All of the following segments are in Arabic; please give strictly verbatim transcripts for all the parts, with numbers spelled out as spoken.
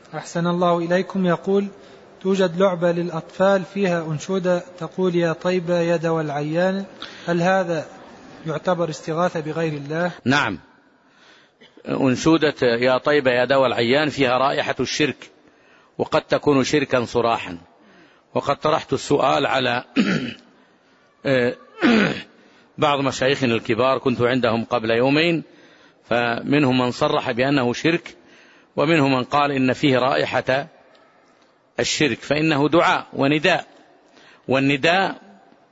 أحسن الله إليكم. يقول: توجد لعبة للأطفال فيها أنشودة تقول: يا طيبة يا دوا العيان، هل هذا يعتبر استغاثة بغير الله؟ نعم، أنشودة يا طيبة يا دوا العيان فيها رائحة الشرك، وقد تكون شركا صراحا. وقد طرحت السؤال على بعض مشايخنا الكبار، كنت عندهم قبل يومين، فمنهم من صرح بأنه شرك، ومنهم من قال إن فيه رائحة الشرك، فإنه دعاء ونداء، والنداء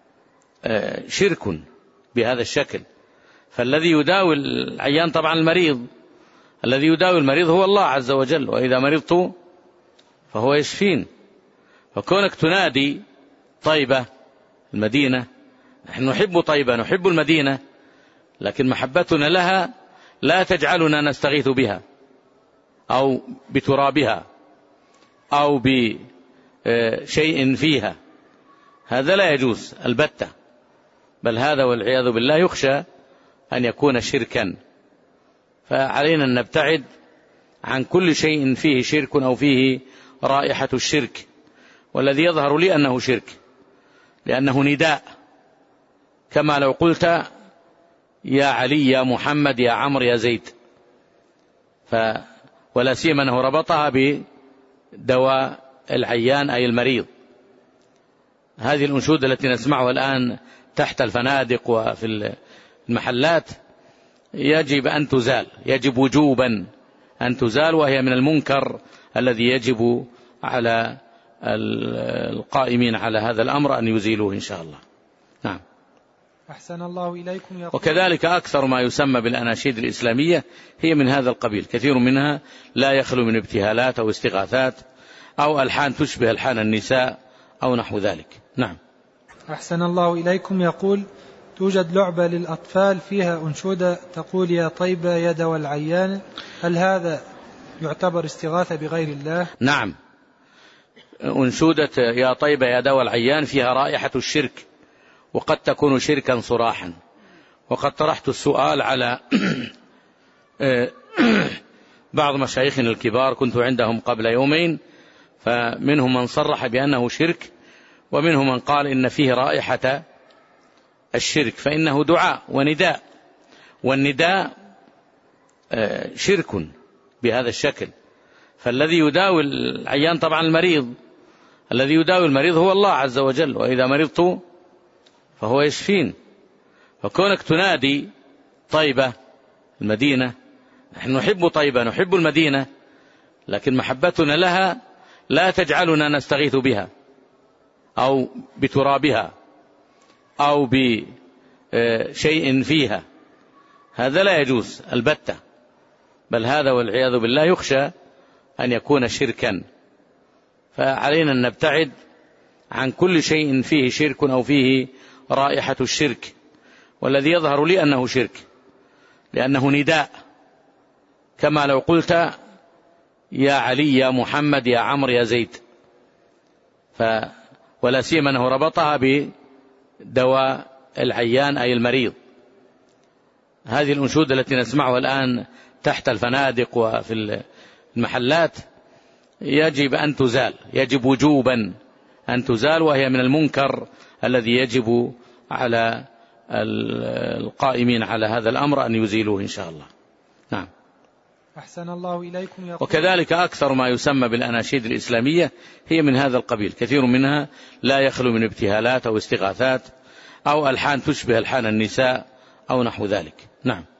شرك بهذا الشكل. فالذي يداوي العيان طبعا المريض، الذي يداوي المريض هو الله عز وجل، وإذا مرضت فهو يشفين. فكونك تنادي طيبة المدينة، نحن نحب طيبة نحب المدينة، لكن محبتنا لها لا تجعلنا نستغيث بها أو بترابها أو بشيء فيها، هذا لا يجوز البتة، بل هذا والعياذ بالله يخشى أن يكون شركا. فعلينا أن نبتعد عن كل شيء فيه شرك أو فيه رائحة الشرك، والذي يظهر لي أنه شرك، لأنه نداء، كما لو قلت يا علي يا محمد يا عمرو يا زيد، ف ولا سيما أنه ربطها بدواء العيان أي المريض. هذه الأنشودة التي نسمعها الآن تحت الفنادق وفي المحلات يجب أن تزال، يجب وجوبا أن تزال، وهي من المنكر الذي يجب على القائمين على هذا الأمر أن يزيلوه إن شاء الله. نعم. أحسن الله إليكم. يقول: وكذلك أكثر ما يسمى بالأناشيد الإسلامية هي من هذا القبيل، كثير منها لا يخلو من ابتهالات أو استغاثات أو ألحان تشبه ألحان النساء أو نحو ذلك. نعم. أحسن الله إليكم. يقول: توجد لعبة للأطفال فيها أنشودة تقول: يا طيبة يا دوا العيان، هل هذا يعتبر استغاثة بغير الله؟ نعم، أنشودة يا طيبة يا دوا العيان فيها رائحة الشرك، وقد تكون شركا صراحا. وقد طرحت السؤال على بعض مشايخنا الكبار، كنت عندهم قبل يومين، فمنهم من صرح بأنه شرك، ومنهم من قال إن فيه رائحة الشرك، فإنه دعاء ونداء، والنداء شرك بهذا الشكل. فالذي يداوي العيان طبعا المريض، الذي يداوي المريض هو الله عز وجل، وإذا مرضت فهو يشفين. فكونك تنادي طيبة المدينة، نحن نحب طيبة نحب المدينة، لكن محبتنا لها لا تجعلنا نستغيث بها أو بترابها أو بشيء فيها، هذا لا يجوز البتة، بل هذا والعياذ بالله يخشى أن يكون شركا. فعلينا أن نبتعد عن كل شيء فيه شرك أو فيه رائحة الشرك، والذي يظهر لي أنه شرك، لأنه نداء، كما لو قلت يا علي يا محمد يا عمرو يا زيد، ف ولا سيما أنه ربطها بدواء العيان أي المريض. هذه الأنشودة التي نسمعها الآن تحت الفنادق وفي المحلات يجب أن تزال، يجب وجوبا أن تزال، وهي من المنكر الذي يجب على القائمين على هذا الأمر أن يزيلوه إن شاء الله. نعم. أحسن الله إليكم. يقول: وكذلك أكثر ما يسمى بالأناشيد الإسلامية هي من هذا القبيل، كثير منها لا يخلو من ابتهالات أو استغاثات أو ألحان تشبه ألحان النساء أو نحو ذلك. نعم.